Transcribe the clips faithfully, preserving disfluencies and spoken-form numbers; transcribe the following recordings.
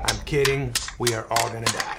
I'm kidding. We are all gonna die.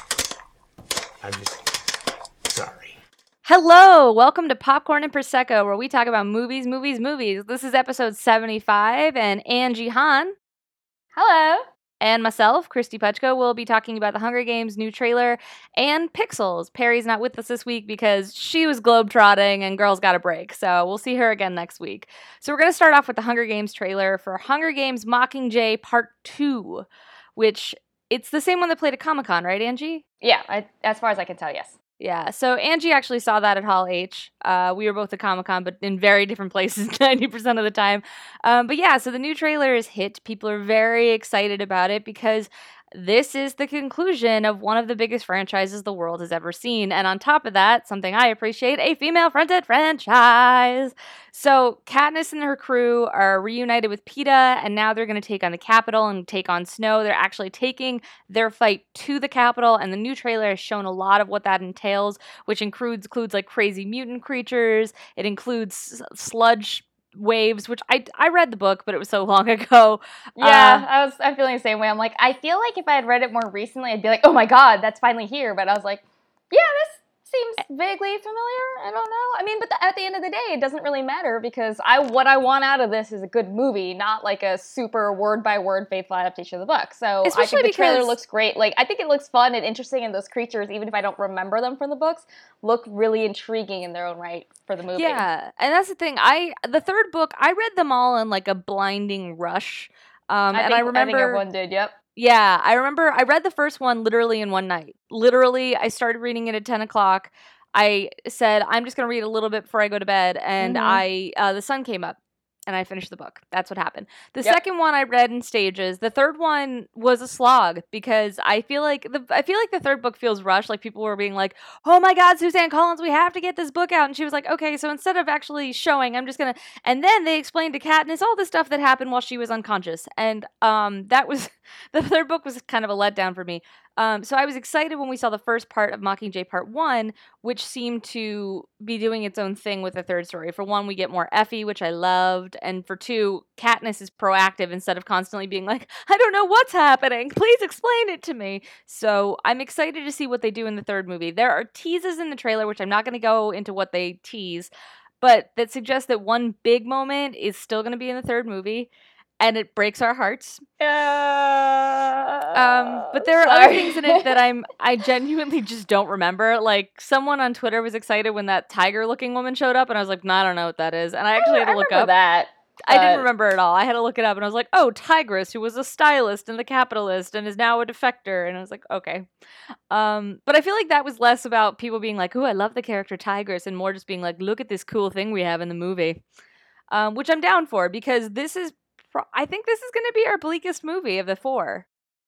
I'm just sorry. Hello, welcome to Popcorn and Prosecco, where we talk about movies, movies, movies. This is episode seventy-five, and Angie Hahn. Hello. And myself, Christy Putchko, will be talking about the Hunger Games new trailer and Pixels. Perry's not with us this week because she was globetrotting and girls got a break, so we'll see her again next week. So we're going to start off with the Hunger Games trailer for Hunger Games Mockingjay Part two, which it's the same one that played at Comic-Con, right, Angie? Yeah, I, as far as I can tell, yes. Yeah, so Angie actually saw that at Hall H. Uh, we were both at Comic-Con, but in very different places ninety percent of the time. Um, but yeah, so the new trailer is hit. People are very excited about it because this is the conclusion of one of the biggest franchises the world has ever seen. And on top of that, something I appreciate, a female-fronted franchise. So Katniss and her crew are reunited with Peeta, and now they're going to take on the Capitol and take on Snow. They're actually taking their fight to the Capitol, and the new trailer has shown a lot of what that entails, which includes, includes like crazy mutant creatures. It includes sludge waves, which I, I read the book, but it was so long ago. Yeah, uh, I was I'm feeling the same way. I'm like, I feel like if I had read it more recently, I'd be like, oh my god, that's finally here. But I was like, yeah, this seems vaguely familiar. I don't know. I mean, but the, at the end of the day, it doesn't really matter because I what I want out of this is a good movie, not like a super word by word faithful adaptation of the book. So Especially I think the because trailer looks great. Like I think it looks fun and interesting, and those creatures, even if I don't remember them from the books, look really intriguing in their own right for the movie. Yeah, and that's the thing. I the third book, I read them all in like a blinding rush. Um, I and think, I remember, I think everyone did. Yep. Yeah, I remember. I read the first one literally in one night. Literally, I started reading it at ten o'clock. I said, I'm just going to read a little bit before I go to bed, and Mhm. I uh, the sun came up, and I finished the book. That's what happened. The Yep. second one I read in stages. The third one was a slog because I feel like the I feel like the third book feels rushed. Like people were being like, "Oh my God, Suzanne Collins, we have to get this book out," and she was like, "Okay, so instead of actually showing, I'm just gonna." And then they explained to Katniss all the stuff that happened while she was unconscious, and um, that was the third book was kind of a letdown for me. Um, so I was excited when we saw the first part of Mockingjay Part one, which seemed to be doing its own thing with the third story. For one, we get more Effie, which I loved. And for two, Katniss is proactive instead of constantly being like, I don't know what's happening. Please explain it to me. So I'm excited to see what they do in the third movie. There are teases in the trailer, which I'm not going to go into what they tease, but that suggests that one big moment is still going to be in the third movie. And it breaks our hearts. Uh, Um, but there are sorry. other things in it that I'm I genuinely just don't remember. Like someone on Twitter was excited when that tiger-looking woman showed up, and I was like, nah, I don't know what that is. And I actually had to I look remember up. that. I didn't Uh, remember it all. I had to look it up, and I was like, oh, Tigress, who was a stylist and the capitalist and is now a defector. And I was like, okay. Um, but I feel like that was less about people being like, ooh, I love the character Tigress, and more just being like, look at this cool thing we have in the movie. Um, which I'm down for because this is. I think this is going to be our bleakest movie of the four.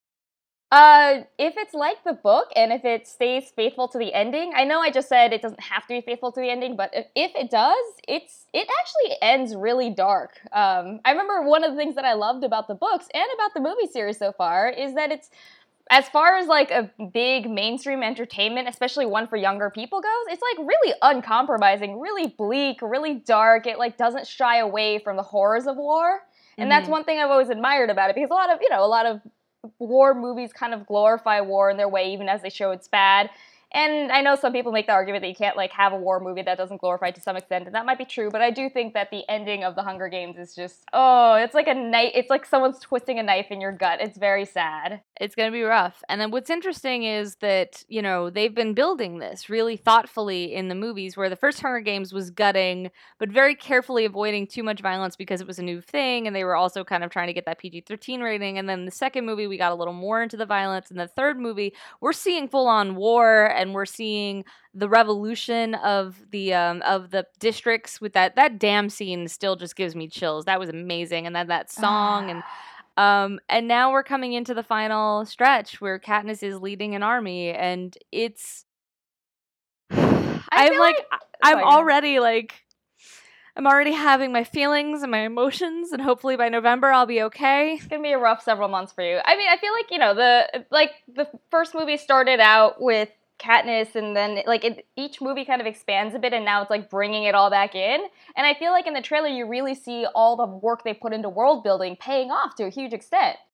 Uh, if it's like the book and if it stays faithful to the ending, I know I just said it doesn't have to be faithful to the ending, but if, if it does, it's it actually ends really dark. Um, I remember one of the things that I loved about the books and about the movie series so far is that it's, as far as like a big mainstream entertainment, especially one for younger people goes, it's like really uncompromising, really bleak, really dark. It like doesn't shy away from the horrors of war. And that's one thing I've always admired about it, because a lot of, you know, a lot of war movies kind of glorify war in their way, even as they show it's bad. And I know some people make the argument that you can't, like, have a war movie that doesn't glorify it to some extent, and that might be true, but I do think that the ending of The Hunger Games is just, oh, it's like a knife, it's like someone's twisting a knife in your gut. It's very sad. It's going to be rough. And then what's interesting is that, you know, they've been building this really thoughtfully in the movies, where the first Hunger Games was gutting, but very carefully avoiding too much violence because it was a new thing, and they were also kind of trying to get that P G thirteen rating. And then the second movie, we got a little more into the violence. And the third movie, we're seeing full-on war, and we're seeing the revolution of the um, of the districts with that that dam scene still just gives me chills. That was amazing. And then that song and um and now we're coming into the final stretch where Katniss is leading an army, and it's I'm feel like, like- I'm Sorry. already like I'm already having my feelings and my emotions, and hopefully by November I'll be okay. It's gonna be a rough several months for you. I mean, I feel like, you know, the like the first movie started out with Katniss, and then like it, each movie kind of expands a bit, and now it's like bringing it all back in. And I feel like in the trailer you really see all the work they put into world building paying off to a huge extent.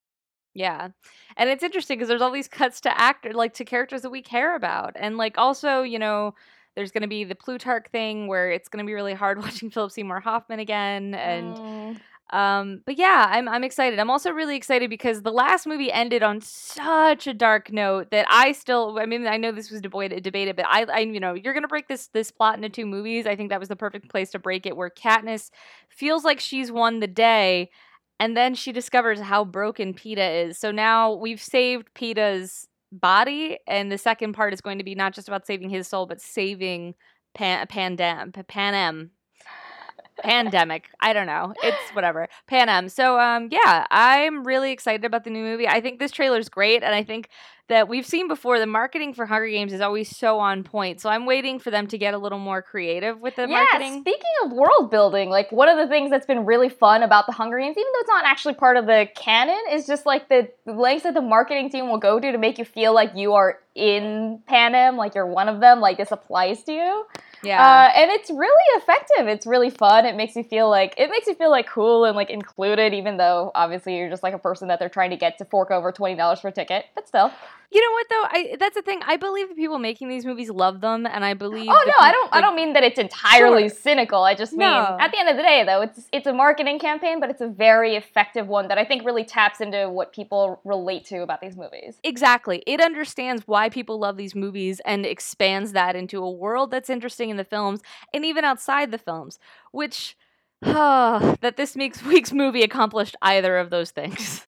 Yeah. And it's interesting because there's all these cuts to actor like to characters that we care about. And like also, you know, there's going to be the Plutarch thing where it's going to be really hard watching Philip Seymour Hoffman again and Mm. um but yeah, I'm I'm excited. I'm also really excited because the last movie ended on such a dark note that I still I mean I know this was debated debated but I I you know, you're going to break this this plot into two movies. I think that was the perfect place to break it where Katniss feels like she's won the day and then she discovers how broken Peeta is. So now we've saved Peeta's body, and the second part is going to be not just about saving his soul, but saving Pan- Pandem, Panem, Pandemic. I don't know. It's whatever. Panem. So um yeah, I'm really excited about the new movie. I think this trailer's great, and I think that we've seen before the marketing for Hunger Games is always so on point. So I'm waiting for them to get a little more creative with the Yeah, marketing. speaking of world building, like one of the things that's been really fun about the Hunger Games, even though it's not actually part of the canon, is just like the lengths that the marketing team will go to to make you feel like you are in Panem, like you're one of them, like this applies to you. Yeah. Uh, and it's really effective. It's really fun. It makes you feel like it makes you feel like cool and like included, even though obviously you're just like a person that they're trying to get to fork over twenty dollars for a ticket. But still. You know what though? I that's the thing. I believe the people making these movies love them, and I believe. Oh the no, I peop- don't. I like- don't mean that it's entirely Sure. cynical. I just mean No. at the end of the day, though, it's it's a marketing campaign, but it's a very effective one that I think really taps into what people relate to about these movies. Exactly. It understands why people love these movies and expands that into a world that's interesting in the films and even outside the films, which uh, that this week's week's movie accomplished either of those things.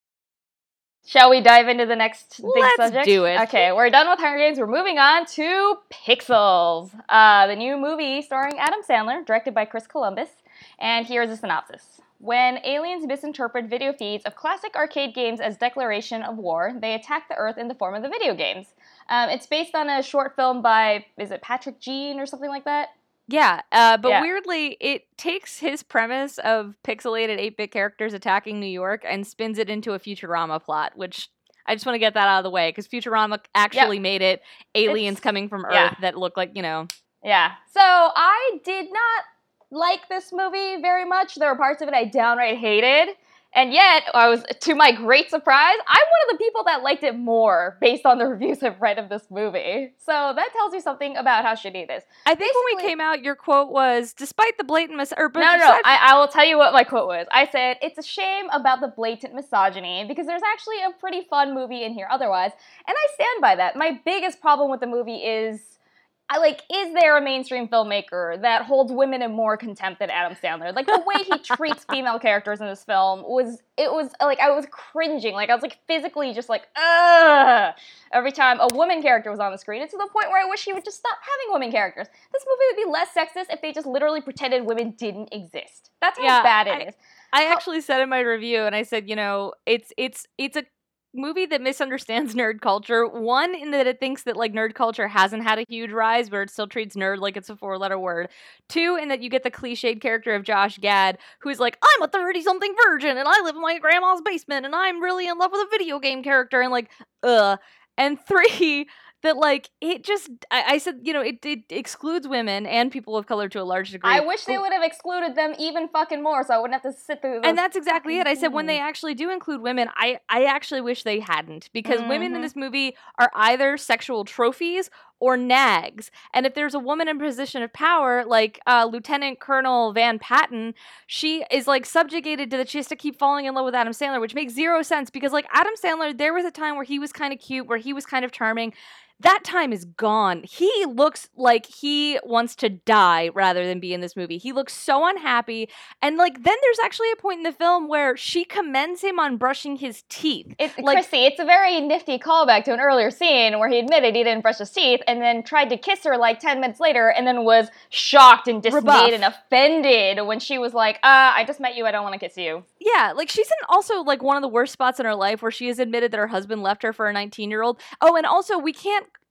Shall we dive into the next big Let's subject? do it. Okay, we're done with Hunger Games. We're moving on to Pixels, uh, the new movie starring Adam Sandler, directed by Chris Columbus. And here's a synopsis. When aliens misinterpret video feeds of classic arcade games as declaration of war, they attack the Earth in the form of the video games. Um, it's based on a short film by, is it Patrick Jean or something like that? Yeah, uh, but Yeah. weirdly, it takes his premise of pixelated eight-bit characters attacking New York and spins it into a Futurama plot, which I just want to get that out of the way, because Futurama actually made it aliens It's- coming from Earth yeah. that look like, you know... Yeah. So I did not like this movie very much. There were parts of it I downright hated. And yet, I was, to my great surprise, I'm one of the people that liked it more based on the reviews I've read of this movie. So that tells you something about how shitty it is. I think when we Basically- came out, your quote was, despite the blatant mis- or, but No, no, no. besides- I, I will tell you what my quote was. I said, it's a shame about the blatant misogyny because there's actually a pretty fun movie in here otherwise. And I stand by that. My biggest problem with the movie is, I like, is there a mainstream filmmaker that holds women in more contempt than Adam Sandler? Like, the way he treats female characters in this film was, it was, like, I was cringing. Like, I was, like, physically just like, ugh, every time a woman character was on the screen. It's to the point where I wish he would just stop having women characters. This movie would be less sexist if they just literally pretended women didn't exist. That's how Yeah, bad it I- is. I actually said in my review, and I said, you know, it's it's it's a movie that misunderstands nerd culture. One, in that it thinks that like nerd culture hasn't had a huge rise, where it still treats nerd like it's a four-letter word. Two, in that you get the cliched character of Josh Gad, who's like, I'm a thirty-something virgin, and I live in my grandma's basement, and I'm really in love with a video game character, and like, ugh. And three, that like it just, I, I said, you know, it, it excludes women and people of color to a large degree. I wish they would have excluded them even fucking more so I wouldn't have to sit through those. And that's exactly it. I said when they things. actually do include women, I, I actually wish they hadn't, because women in Mhm. this movie are either sexual trophies or nags. And if there's a woman in a position of power, like uh, Lieutenant Colonel Van Patten, she is like subjugated to that she has to keep falling in love with Adam Sandler, which makes zero sense because like Adam Sandler, there was a time where he was kind of cute, where he was kind of charming. That time is gone. He looks like he wants to die rather than be in this movie. He looks so unhappy. And like then there's actually a point in the film where she commends him on brushing his teeth. It's, like- Chrissy, it's a very nifty callback to an earlier scene where he admitted he didn't brush his teeth and then tried to kiss her like ten minutes later and then was shocked and dismayed Rebuff. and offended when she was like, uh, I just met you, I don't want to kiss you. Yeah, like she's in also like one of the worst spots in her life where she has admitted that her husband left her for a nineteen-year-old. Oh, and also we can't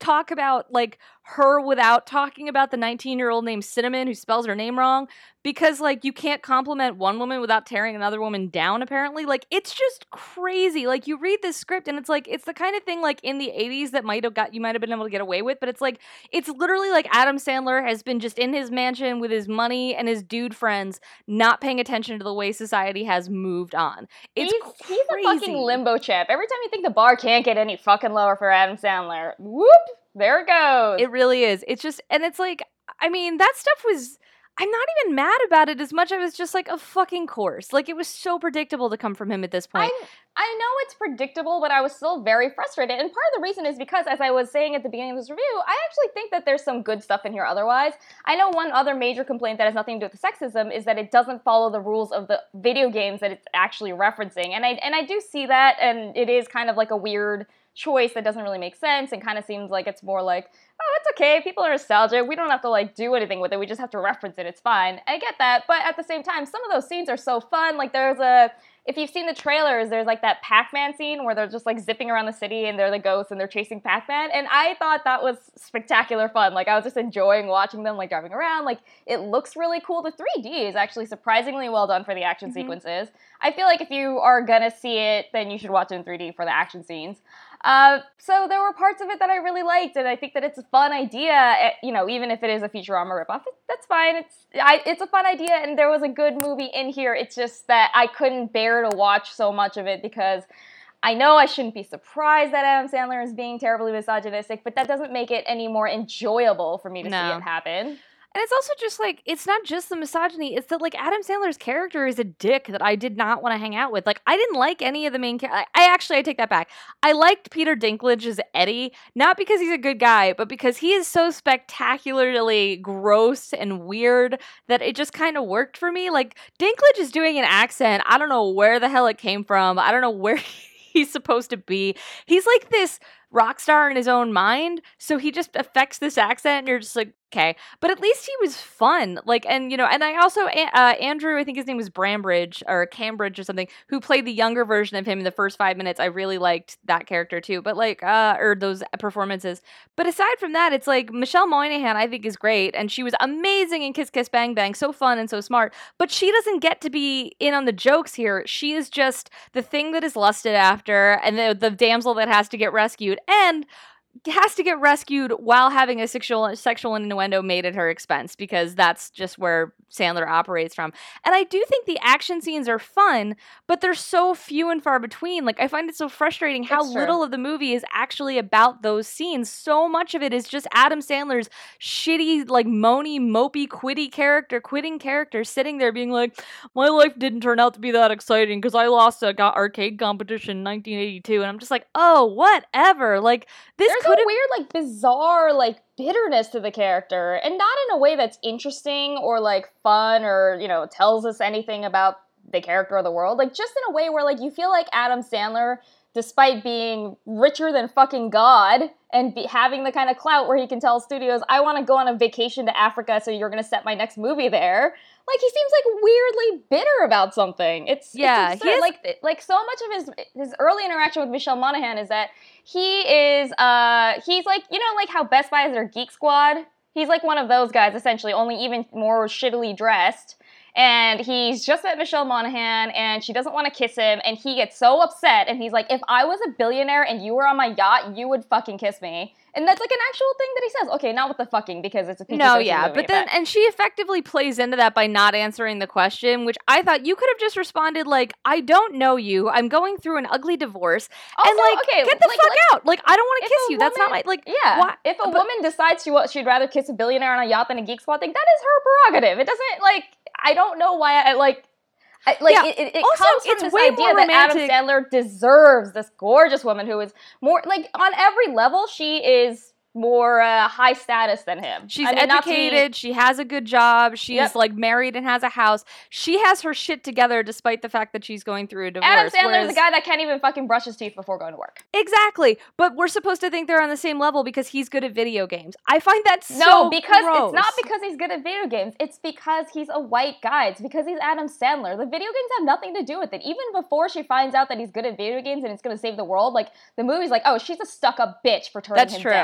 talk about like her without talking about the nineteen year old named Cinnamon who spells her name wrong, because like you can't compliment one woman without tearing another woman down, apparently. Like, it's just crazy. Like, you read this script and it's like, it's the kind of thing like in the eighties that might have got, you might have been able to get away with, but it's like, it's literally like Adam Sandler has been just in his mansion with his money and his dude friends, not paying attention to the way society has moved on. It's he's, he's a crazy. fucking limbo champ. Every time you think the bar can't get any fucking lower for Adam Sandler, whoop, there it goes. It really is. It's just, and it's like, I mean, that stuff was, I'm not even mad about it as much. I was just like a fucking course. Like, it was so predictable to come from him at this point. I, I know it's predictable, but I was still very frustrated. And part of the reason is because, as I was saying at the beginning of this review, I actually think that there's some good stuff in here otherwise. I know one other major complaint that has nothing to do with the sexism is that it doesn't follow the rules of the video games that it's actually referencing. And I, and I do see that, and it is kind of like a weird choice that doesn't really make sense and kind of seems like it's more like, oh, it's okay, people are nostalgic, we don't have to like do anything with it, we just have to reference it, it's fine. I get that, but at the same time, some of those scenes are so fun. Like, there's a, if you've seen the trailers, there's like that Pac-Man scene where they're just like zipping around the city and they're the ghosts and they're chasing Pac-Man, and I thought that was spectacular fun. Like, I was just enjoying watching them like driving around. Like, it looks really cool. The three D is actually surprisingly well done for the action mm-hmm. sequences. I feel like if you are gonna see it, then you should watch it in three D for the action scenes. Uh, so there were parts of it that I really liked, and I think that it's a fun idea, you know, even if it is a Futurama ripoff, that's fine. It's I, it's a fun idea, and there was a good movie in here. It's just that I couldn't bear to watch so much of it because I know I shouldn't be surprised that Adam Sandler is being terribly misogynistic, but that doesn't make it any more enjoyable for me to no. see it happen. And it's also just like, it's not just the misogyny, it's that like Adam Sandler's character is a dick that I did not want to hang out with. Like, I didn't like any of the main characters. I, I actually, I take that back. I liked Peter Dinklage as Eddie, not because he's a good guy, but because he is so spectacularly gross and weird that it just kind of worked for me. Like, Dinklage is doing an accent. I don't know where the hell it came from. I don't know where he's supposed to be. He's like this rock star in his own mind, so he just affects this accent and you're just like, okay. But at least he was fun. Like, and you know, and I also, uh, Andrew, I think his name was Brambridge or Cambridge or something, who played the younger version of him in the first five minutes. I really liked that character too, but like, uh, or those performances. But aside from that, it's like Michelle Monaghan, I think, is great. And she was amazing in Kiss Kiss Bang Bang. So fun and so smart, but she doesn't get to be in on the jokes here. She is just the thing that is lusted after and the, the damsel that has to get rescued. And has to get rescued while having a sexual sexual innuendo made at her expense, because that's just where Sandler operates from. And I do think the action scenes are fun, but they're so few and far between. Like, I find it so frustrating how little of the movie is actually about those scenes. So much of it is just Adam Sandler's shitty, like, moany, mopey, quitty character, quitting character sitting there being like, my life didn't turn out to be that exciting because I lost a arcade competition in nineteen eighty-two. And I'm just like, oh, whatever. Like, this There's could a weird, like, bizarre, like, bitterness to the character, and not in a way that's interesting or, like, fun or, you know, tells us anything about the character or the world. Like, just in a way where, like, you feel like Adam Sandler, despite being richer than fucking God and be, having the kind of clout where he can tell studios, I want to go on a vacation to Africa, so you're going to set my next movie there. Like, he seems like weirdly bitter about something. It's yeah, it's he is- like like so much of his his early interaction with Michelle Monaghan is that he is uh he's like, you know, like how Best Buy has their Geek Squad. He's like one of those guys, essentially, only even more shittily dressed. And he's just met Michelle Monaghan, and she doesn't want to kiss him, and he gets so upset, and he's like, if I was a billionaire and you were on my yacht, you would fucking kiss me. And that's like an actual thing that he says. Okay, not with the fucking, because it's a P G thirteen No, yeah, movie, but then, and she effectively plays into that by not answering the question, which I thought you could have just responded like, I don't know you, I'm going through an ugly divorce, also, and like, okay, get the like, fuck like, out. Like, I don't want to if kiss a you. That's not woman- my, like, Yeah, why- if a but- woman decides she wa- she'd rather kiss a billionaire on a yacht than a Geek Squad thing, that is her prerogative. It doesn't, like, I don't know why I, like, I, like, Yeah. it, it, it Also, comes from it's this way idea more that Adam romantic- Sandler deserves this gorgeous woman who is more, like, on every level, she is more uh, high status than him. She's I mean, not to be- educated, she has a good job, she's Yep. like married and has a house. She has her shit together despite the fact that she's going through a divorce. Adam Sandler's whereas- the guy that can't even fucking brush his teeth before going to work. Exactly. But we're supposed to think they're on the same level because he's good at video games. I find that so No, because gross. it's not because he's good at video games. It's because he's a white guy. It's because he's Adam Sandler. The video games have nothing to do with it. Even before she finds out that he's good at video games and it's going to save the world, like, the movie's like, oh, she's a stuck-up bitch for turning That's him true. down.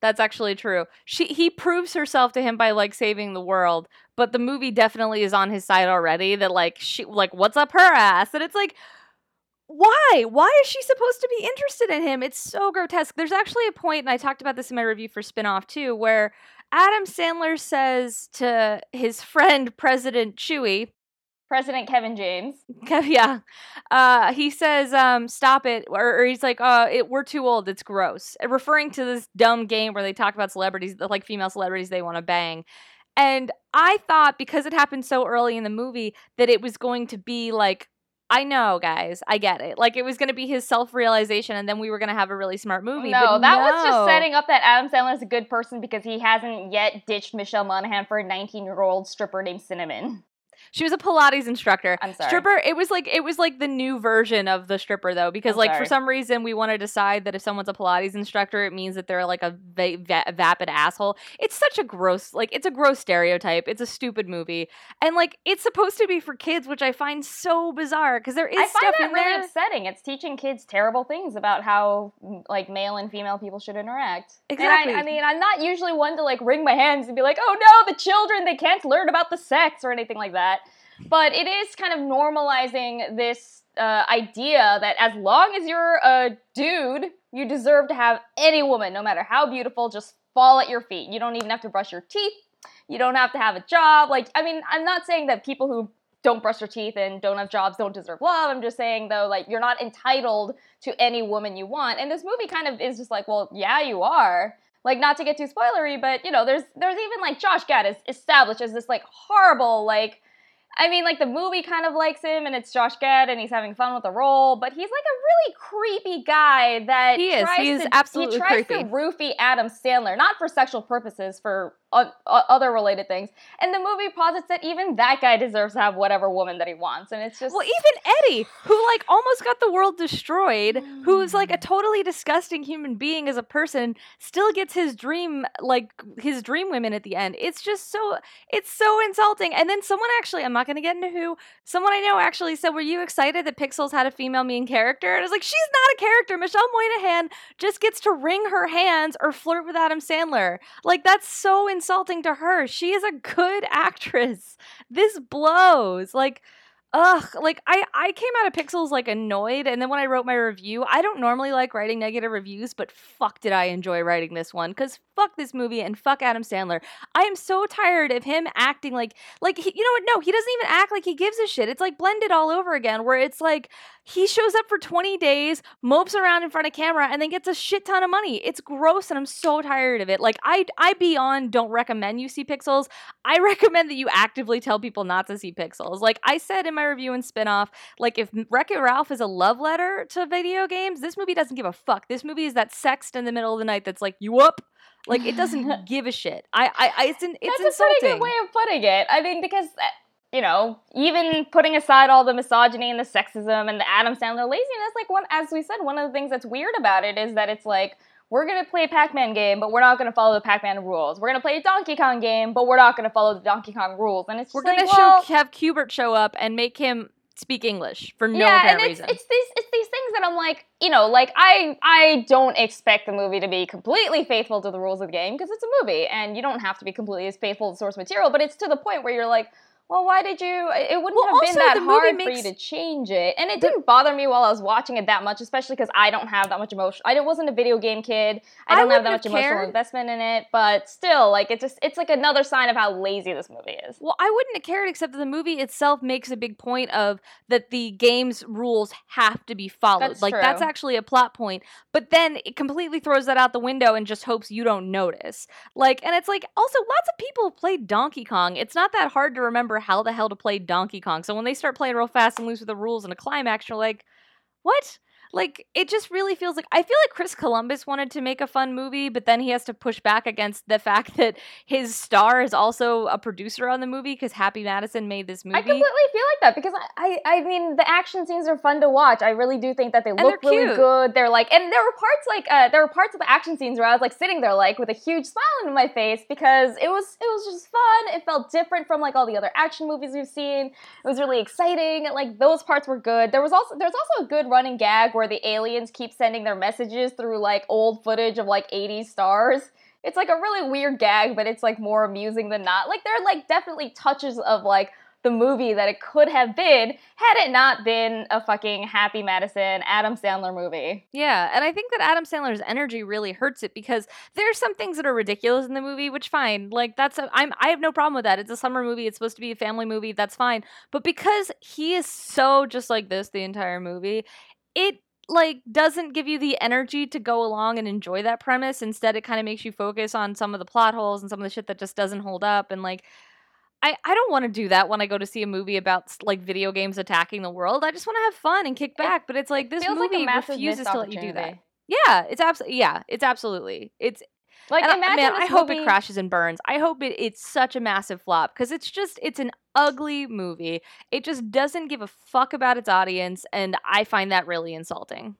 That's actually true. She he proves herself to him by like saving the world, but the movie definitely is on his side already. That like she like what's up her ass, and it's like why? Why is she supposed to be interested in him? It's so grotesque. There's actually a point, and I talked about this in my review for Spinoff too, where Adam Sandler says to his friend President Chewie, President Kevin James. yeah, uh, he says, um, "Stop it," or, or he's like, "Uh, it, we're too old. It's gross," referring to this dumb game where they talk about celebrities, like female celebrities they want to bang. And I thought because it happened so early in the movie that it was going to be like, I know, guys, I get it. Like it was going to be his self-realization, and then we were going to have a really smart movie. No, but that no. was just setting up that Adam Sandler is a good person because he hasn't yet ditched Michelle Monaghan for a nineteen-year-old stripper named Cinnamon. She was a Pilates instructor. I'm sorry. Stripper, it was like it was like the new version of the stripper though, because I'm like sorry. for some reason we want to decide that if someone's a Pilates instructor, it means that they're like a va- va- vapid asshole. It's such a gross, like it's a gross stereotype. It's a stupid movie, and like it's supposed to be for kids, which I find so bizarre because there is I find stuff that in really there. upsetting. It's teaching kids terrible things about how like male and female people should interact. Exactly. And I, I mean, I'm not usually one to like wring my hands and be like, oh no, the children, they can't learn about the sex or anything like that. But it is kind of normalizing this uh, idea that as long as you're a dude, you deserve to have any woman, no matter how beautiful, just fall at your feet. You don't even have to brush your teeth. You don't have to have a job. Like, I mean, I'm not saying that people who don't brush their teeth and don't have jobs don't deserve love. I'm just saying, though, like, you're not entitled to any woman you want. And this movie kind of is just like, well, yeah, you are. Like, not to get too spoilery, but, you know, there's there's even, like, Josh Gad is established as this, like, horrible, like, I mean, like, the movie kind of likes him, and it's Josh Gad, and he's having fun with the role, but he's, like, a really creepy guy that He is. tries He is to, absolutely he tries creepy. to roofie Adam Sandler, not for sexual purposes, for uh, uh, other related things. And the movie posits that even that guy deserves to have whatever woman that he wants, and it's just... Well, even Eddie, who like almost got the world destroyed, who's like a totally disgusting human being as a person, still gets his dream, like his dream women at the end. It's just so, it's so insulting. And then someone actually, I'm not going to get into who, someone I know actually said, were you excited that Pixels had a female main character? And I was like, she's not a character. Michelle Monaghan just gets to wring her hands or flirt with Adam Sandler. Like, that's so insulting to her. She is a good actress. This blows. Like, ugh, like I, I came out of Pixels like annoyed, and then when I wrote my review, I don't normally like writing negative reviews, but fuck did I enjoy writing this one, because fuck this movie and fuck Adam Sandler. I am so tired of him acting like, like he, you know what, no, he doesn't even act like he gives a shit. It's like Blended all over again, where it's like, he shows up for twenty days, mopes around in front of camera, and then gets a shit ton of money. It's gross, and I'm so tired of it. Like, I, I beyond don't recommend you see Pixels. I recommend that you actively tell people not to see Pixels. Like I said in my review and Spinoff, like if Wreck-It Ralph is a love letter to video games, this movie doesn't give a fuck. This movie is that sext in the middle of the night that's like, you up? Like, it doesn't give a shit. I, I, I it's, an, it's That's insulting. a pretty good way of putting it. I mean, because... you know, even putting aside all the misogyny and the sexism and the Adam Sandler laziness, like one, as we said, one of the things that's weird about it is that it's like, we're going to play a Pac-Man game, but we're not going to follow the Pac-Man rules. We're going to play a Donkey Kong game, but we're not going to follow the Donkey Kong rules. And it's just We're like, going to well, show have Kubert show up and make him speak English for no yeah, apparent and it's, reason. it's these it's these things that I'm like, you know, like I I don't expect the movie to be completely faithful to the rules of the game because it's a movie, and you don't have to be completely as faithful to source material. But it's to the point where you're like, well, why did you... It wouldn't well, have been also, that the movie hard makes, for you to change it. And it didn't bother me while I was watching it that much, especially because I don't have that much emotion. I wasn't a video game kid. I don't I have that much have emotional cared. investment in it. But still, like, it just it's like another sign of how lazy this movie is. Well, I wouldn't have cared, except that the movie itself makes a big point of that the game's rules have to be followed. That's like, true. that's actually a plot point. But then it completely throws that out the window and just hopes you don't notice. Like, and it's like, also, lots of people have played Donkey Kong. It's not that hard to remember how the hell to play Donkey Kong. So when they start playing real fast and loose with the rules and a climax, you're like, what? Like, it just really feels like, I feel like Chris Columbus wanted to make a fun movie, but then he has to push back against the fact that his star is also a producer on the movie because Happy Madison made this movie. I completely feel like that because I, I, I mean, the action scenes are fun to watch. I really do think that they look they're really cute. good. They're like, and there were parts like, uh, there were parts of the action scenes where I was like sitting there like with a huge smile on my face because it was, it was just fun. It felt different from like all the other action movies we've seen. It was really exciting. Like those parts were good. There was also, there's also a good running gag where the aliens keep sending their messages through like old footage of like eighties stars. it's like a really weird gag, but it's like more amusing than not. Like there are like definitely touches of like the movie that it could have been had it not been a fucking Happy Madison, Adam Sandler movie. Yeah, and I think that Adam Sandler's energy really hurts it because there's some things that are ridiculous in the movie, which fine, like that's a, I'm I have no problem with that. It's a summer movie. It's supposed to be a family movie. That's fine. But because he is so just like this the entire movie, it like doesn't give you the energy to go along and enjoy that premise. Instead, it kind of makes you focus on some of the plot holes and some of the shit that just doesn't hold up and like I, I don't want to do that when I go to see a movie about like video games attacking the world. I just want to have fun and kick back. But it's like this Feels like a movie massive refuses missed to let you do that. opportunity. Yeah, it's absolutely yeah, it's absolutely it's Like and I- imagine man, this I hope movie- it crashes and burns. I hope it it's such a massive flop because it's just it's an ugly movie. It just doesn't give a fuck about its audience, and I find that really insulting.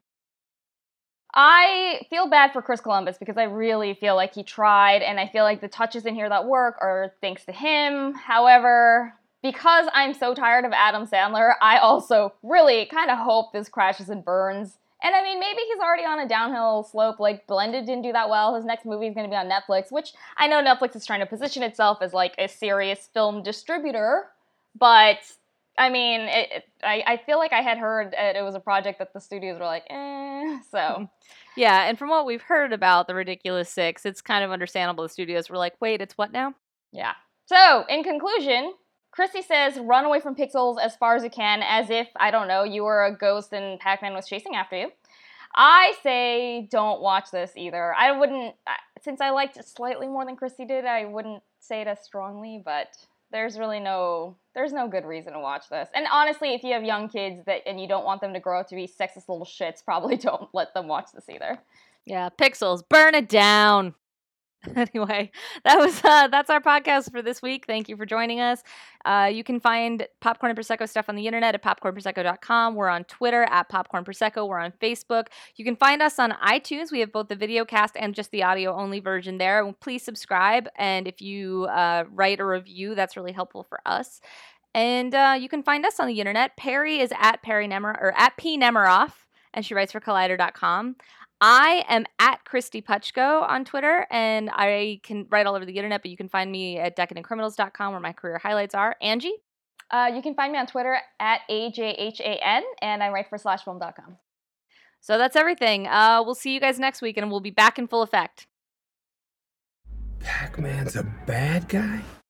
I feel bad for Chris Columbus because I really feel like he tried, and I feel like the touches in here that work are thanks to him. However, because I'm so tired of Adam Sandler, I also really kind of hope this crashes and burns. And I mean, maybe he's already on a downhill slope. Like, Blended didn't do that well. His next movie is going to be on Netflix, which I know Netflix is trying to position itself as, like, a serious film distributor. But, I mean, it, it, I, I feel like I had heard it, it was a project that the studios were like, eh, so... Yeah, and from what we've heard about The Ridiculous Six, it's kind of understandable the studios were like, wait, it's what now? Yeah. So, in conclusion, Christy says, run away from pixels as far as you can, as if, I don't know, you were a ghost and Pac-Man was chasing after you. I say don't watch this either. I wouldn't, since I liked it slightly more than Christy did, I wouldn't say it as strongly, but there's really no, there's no good reason to watch this. And honestly, if you have young kids that and you don't want them to grow up to be sexist little shits, probably don't let them watch this either. Yeah, pixels, burn it down. Anyway, that was uh, that's our podcast for this week. Thank you for joining us. Uh, you can find Popcorn and Prosecco stuff on the internet at popcorn prosecco dot com. We're on Twitter at Popcorn Prosecco. We're on Facebook. You can find us on iTunes. We have both the video cast and just the audio only version there. Please subscribe, and if you uh, write a review, that's really helpful for us. And uh, you can find us on the internet. Perry is at Perry Nemer or at P Nemiroff, and she writes for Collider dot com. I am at Christy Puchko on Twitter, and I can write all over the internet, but you can find me at decadent criminals dot com where my career highlights are. Angie? Uh, you can find me on Twitter at A J H A N, and I write for slash film dot com. So that's everything. Uh, we'll see you guys next week, and we'll be back in full effect. Pac-Man's a bad guy?